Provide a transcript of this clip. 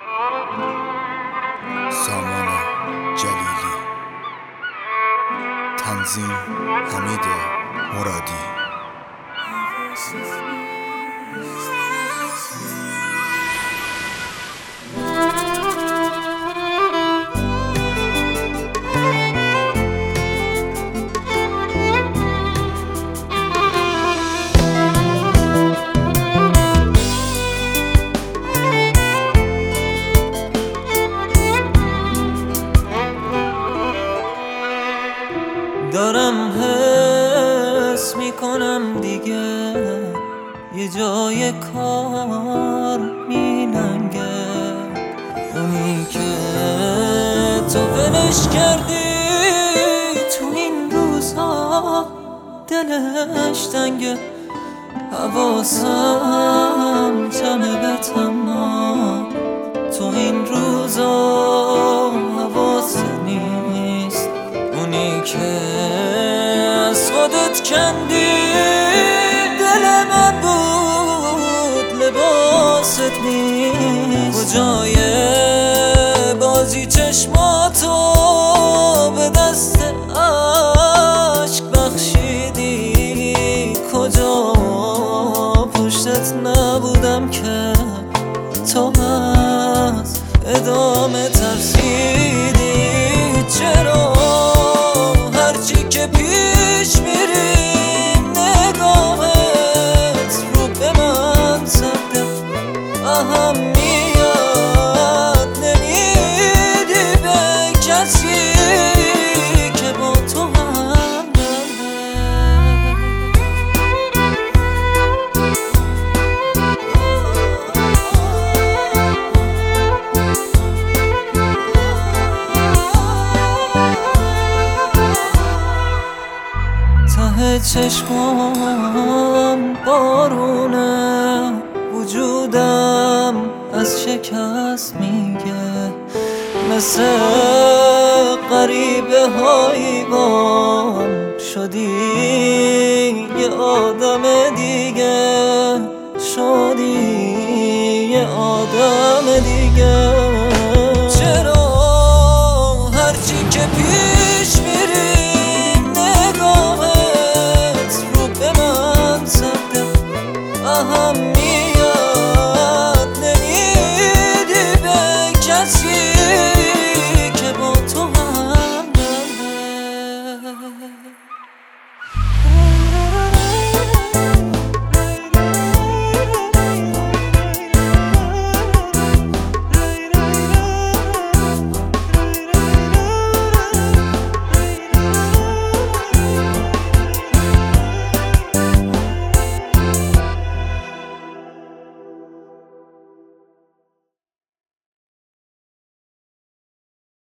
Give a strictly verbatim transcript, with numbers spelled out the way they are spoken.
سامان جلیلی، تنظیم حمید مرادی. دارم حس میکنم دیگه یه جای کار میننگه، اونی که تو ولش کردی تو این روزها دلش تنگه. حواسم جمع بهت اما تو این روزا حواست نیست، اونی که از خودت کندی دل من بود لباست نیست. کجای بازی چشماتو به دست عشق بخشیدی، کجا پشتت نبودم که تو از ادامه ترسیدی. چرا هرچی که پیش میریم نگاهت رو به من سبده اهمیت نمیدی به کسی که با تو هم ته چشمام بارونه، وجودم از شکست میگه، مثل غریبه هایگان شدی یه آدم دیگه، شدی یه آدم دیگه.